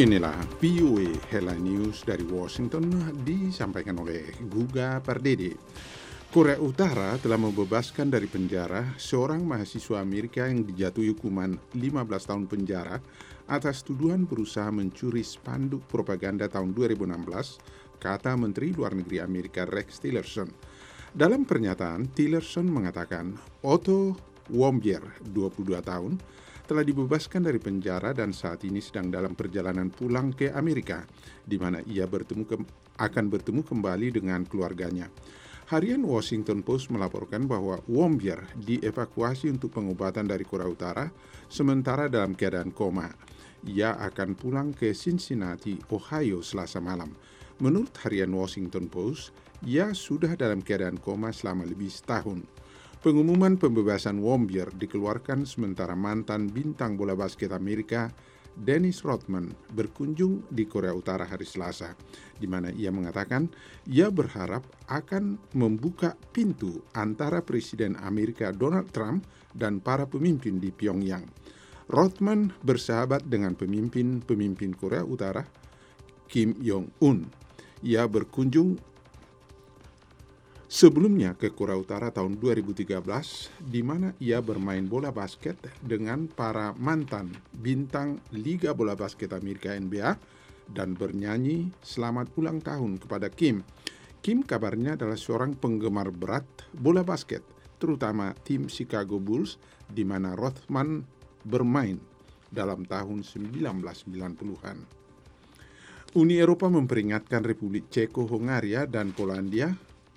Inilah VOA Headline News dari Washington disampaikan oleh Guga Pardede. Korea Utara telah membebaskan dari penjara seorang mahasiswa Amerika yang dijatuhi hukuman 15 tahun penjara atas tuduhan berusaha mencuri spanduk propaganda tahun 2016, kata Menteri Luar Negeri Amerika Rex Tillerson. Dalam pernyataan, Tillerson mengatakan Otto Warmbier, 22 tahun, telah dibebaskan dari penjara dan saat ini sedang dalam perjalanan pulang ke Amerika, di mana ia akan bertemu kembali dengan keluarganya. Harian Washington Post melaporkan bahwa Warmbier dievakuasi untuk pengobatan dari Korea Utara, sementara dalam keadaan koma. Ia akan pulang ke Cincinnati, Ohio Selasa malam. Menurut harian Washington Post, ia sudah dalam keadaan koma selama lebih setahun. Pengumuman pembebasan Warmbier dikeluarkan sementara mantan bintang bola basket Amerika Dennis Rodman berkunjung di Korea Utara hari Selasa, di mana ia mengatakan ia berharap akan membuka pintu antara Presiden Amerika Donald Trump dan para pemimpin di Pyongyang. Rodman bersahabat dengan pemimpin Korea Utara Kim Jong-un. Ia berkunjung sebelumnya ke Korea Utara tahun 2013, di mana ia bermain bola basket dengan para mantan bintang Liga Bola Basket Amerika NBA dan bernyanyi selamat ulang tahun kepada Kim. Kim kabarnya adalah seorang penggemar berat bola basket, terutama tim Chicago Bulls, di mana Rodman bermain dalam tahun 1990-an. Uni Eropa memperingatkan Republik Ceko-Hongaria dan Polandia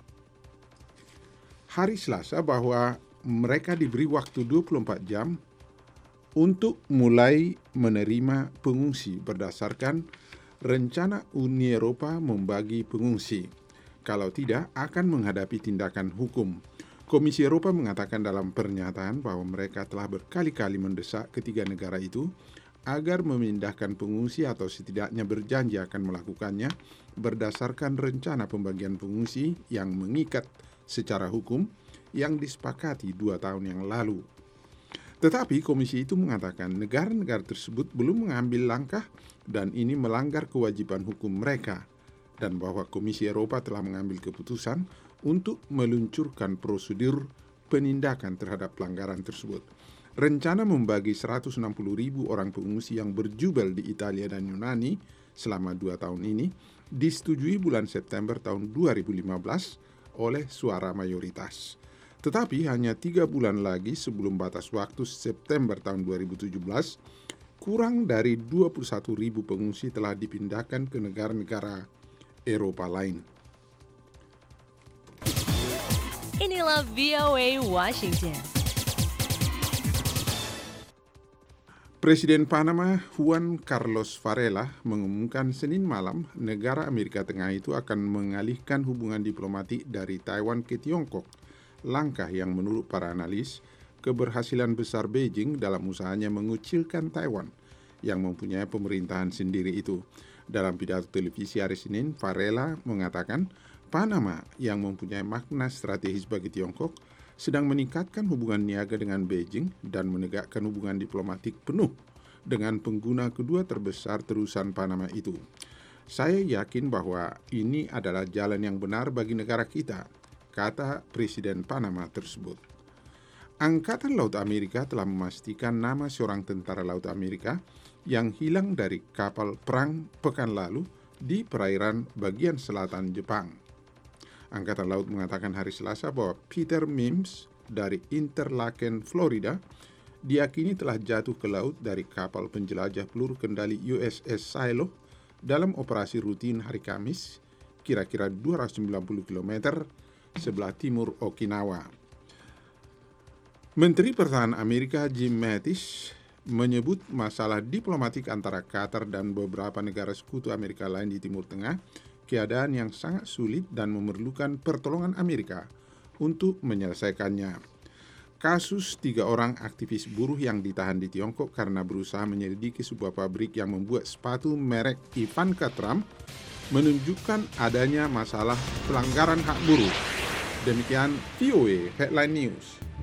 hari Selasa bahwa mereka diberi waktu 24 jam untuk mulai menerima pengungsi berdasarkan rencana Uni Eropa membagi pengungsi. Kalau tidak, akan menghadapi tindakan hukum. Komisi Eropa mengatakan dalam pernyataan bahwa mereka telah berkali-kali mendesak ketiga negara itu agar memindahkan pengungsi atau setidaknya berjanji akan melakukannya berdasarkan rencana pembagian pengungsi yang mengikat secara hukum yang disepakati 2 tahun yang lalu. Tetapi komisi itu mengatakan negara-negara tersebut belum mengambil langkah dan ini melanggar kewajiban hukum mereka, dan bahwa Komisi Eropa telah mengambil keputusan untuk meluncurkan prosedur penindakan terhadap pelanggaran tersebut. Rencana membagi 160.000 orang pengungsi yang berjubel di Italia dan Yunani selama 2 tahun ini disetujui bulan September tahun 2015 oleh suara mayoritas. Tetapi hanya 3 bulan lagi sebelum batas waktu September tahun 2017, kurang dari 21.000 pengungsi telah dipindahkan ke negara-negara Eropa lain. Inilah VOA Washington. Presiden Panama Juan Carlos Varela mengumumkan Senin malam negara Amerika Tengah itu akan mengalihkan hubungan diplomatik dari Taiwan ke Tiongkok, langkah yang menurut para analis keberhasilan besar Beijing dalam usahanya mengucilkan Taiwan yang mempunyai pemerintahan sendiri itu. Dalam pidato televisi hari Senin, Varela mengatakan Panama yang mempunyai makna strategis bagi Tiongkok sedang meningkatkan hubungan niaga dengan Beijing dan menegakkan hubungan diplomatik penuh dengan pengguna kedua terbesar terusan Panama itu. Saya yakin bahwa ini adalah jalan yang benar bagi negara kita, kata Presiden Panama tersebut. Angkatan Laut Amerika telah memastikan nama seorang tentara laut Amerika yang hilang dari kapal perang pekan lalu di perairan bagian selatan Jepang. Angkatan Laut mengatakan hari Selasa bahwa Peter Mims dari Interlaken, Florida, diyakini telah jatuh ke laut dari kapal penjelajah peluru kendali USS Silo dalam operasi rutin hari Kamis, kira-kira 290 km sebelah timur Okinawa. Menteri Pertahanan Amerika Jim Mattis menyebut masalah diplomatik antara Qatar dan beberapa negara sekutu Amerika lain di Timur Tengah keadaan yang sangat sulit dan memerlukan pertolongan Amerika untuk menyelesaikannya. Kasus 3 orang aktivis buruh yang ditahan di Tiongkok karena berusaha menyelidiki sebuah pabrik yang membuat sepatu merek Ivanka Trump menunjukkan adanya masalah pelanggaran hak buruh. Demikian VOA Headline News.